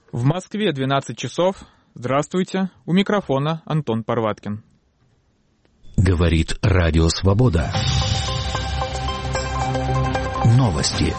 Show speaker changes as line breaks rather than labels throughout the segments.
В Москве 12 часов. Здравствуйте. У микрофона Антон Парваткин.
Говорит Радио Свобода. Новости.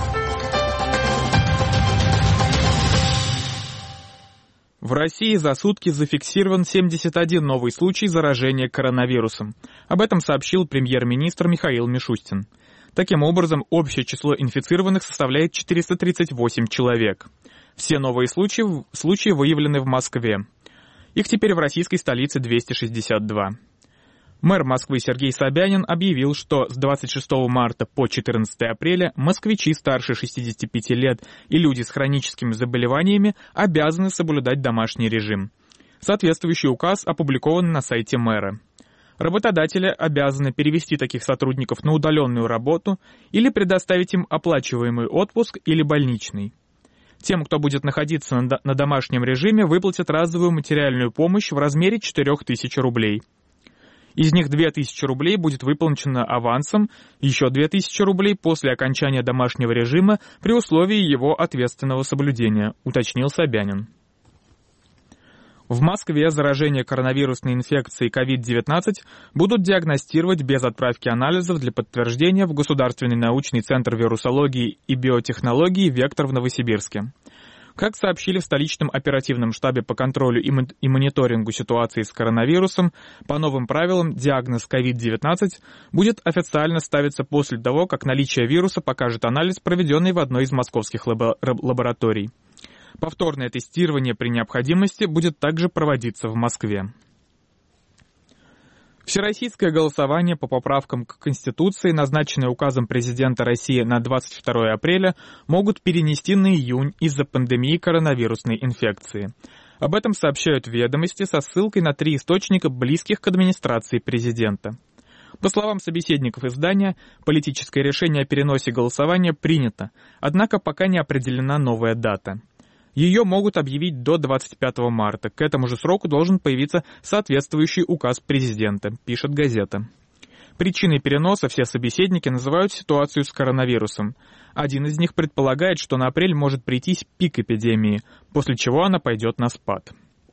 В России за сутки зафиксирован 71 новый случай заражения коронавирусом. Об этом сообщил премьер-министр Михаил Мишустин. Таким образом, общее число инфицированных составляет 438 человек. Все новые случаи выявлены в Москве. Их теперь в российской столице 262. Мэр Москвы Сергей Собянин объявил, что с 26 марта по 14 апреля москвичи старше 65 лет и люди с хроническими заболеваниями обязаны соблюдать домашний режим. Соответствующий указ опубликован на сайте мэра. Работодатели обязаны перевести таких сотрудников на удаленную работу или предоставить им оплачиваемый отпуск или больничный. Тем, кто будет находиться на домашнем режиме, выплатят разовую материальную помощь в размере 4000 рублей. Из них 2000 рублей будет выплачено авансом, еще 2000 рублей после окончания домашнего режима при условии его ответственного соблюдения, уточнил Собянин. В Москве заражение коронавирусной инфекцией COVID-19 будут диагностировать без отправки анализов для подтверждения в Государственный научный центр вирусологии и биотехнологии «Вектор» в Новосибирске. Как сообщили в столичном оперативном штабе по контролю и мониторингу ситуации с коронавирусом, по новым правилам диагноз COVID-19 будет официально ставиться после того, как наличие вируса покажет анализ, проведенный в одной из московских лабораторий. Повторное тестирование при необходимости будет также проводиться в Москве. Всероссийское голосование по поправкам к Конституции, назначенное указом президента России на 22 апреля, могут перенести на июнь из-за пандемии коронавирусной инфекции. Об этом сообщают «Ведомости» со ссылкой на 3 источника, близких к администрации президента. По словам собеседников издания, политическое решение о переносе голосования принято, однако пока не определена новая дата. Ее могут объявить до 25 марта. К этому же сроку должен появиться соответствующий указ президента, пишет газета. Причиной переноса все собеседники называют ситуацию с коронавирусом. Один из них предполагает, что на апрель может прийтись пик эпидемии, после чего она пойдет на спад.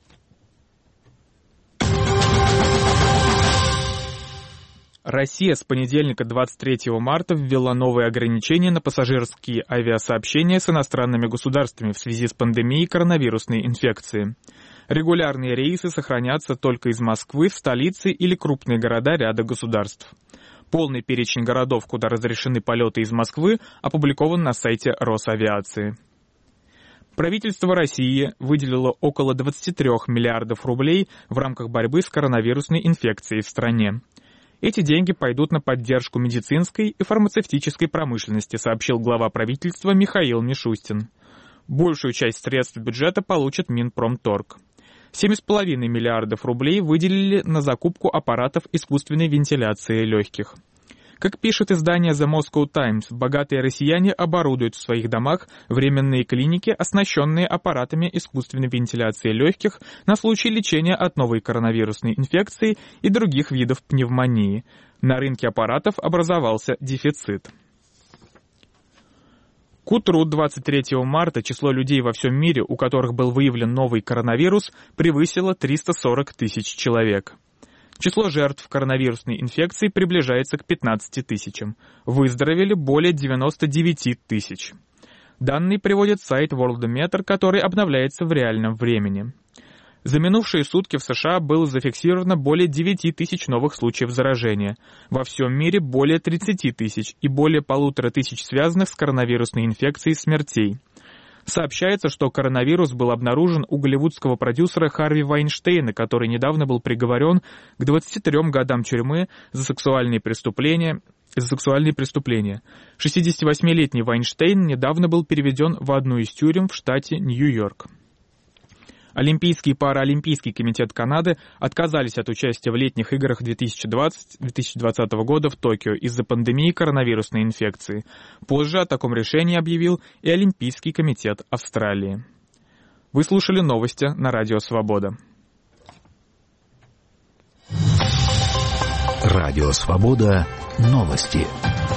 Россия с понедельника 23 марта ввела новые ограничения на пассажирские авиасообщения с иностранными государствами в связи с пандемией коронавирусной инфекции. Регулярные рейсы сохранятся только из Москвы в столице или крупные города ряда государств. Полный перечень городов, куда разрешены полеты из Москвы, опубликован на сайте Росавиации. Правительство России выделило около 23 миллиардов рублей в рамках борьбы с коронавирусной инфекцией в стране. Эти деньги пойдут на поддержку медицинской и фармацевтической промышленности, сообщил глава правительства Михаил Мишустин. Большую часть средств бюджета получит Минпромторг. 7,5 миллиардов рублей выделили на закупку аппаратов искусственной вентиляции легких. Как пишет издание The Moscow Times, богатые россияне оборудуют в своих домах временные клиники, оснащенные аппаратами искусственной вентиляции легких на случай лечения от новой коронавирусной инфекции и других видов пневмонии. На рынке аппаратов образовался дефицит. К утру 23 марта число людей во всем мире, у которых был выявлен новый коронавирус, превысило 340 тысяч человек. Число жертв коронавирусной инфекции приближается к 15 тысячам. Выздоровели более 99 тысяч. Данные приводит сайт Worldometer, который обновляется в реальном времени. За минувшие сутки в США было зафиксировано более 9 тысяч новых случаев заражения. Во всем мире более 30 тысяч и более 1500 связанных с коронавирусной инфекцией смертей. Сообщается, что коронавирус был обнаружен у голливудского продюсера Харви Вайнштейна, который недавно был приговорен к 23 годам тюрьмы за сексуальные преступления. 68-летний Вайнштейн недавно был переведен в одну из тюрем в штате Нью-Йорк. Олимпийский и Паралимпийский комитет Канады отказались от участия в летних играх 2020 года в Токио из-за пандемии коронавирусной инфекции. Позже о таком решении объявил и Олимпийский комитет Австралии. Вы слушали новости на Радио Свобода.
Радио Свобода. Новости.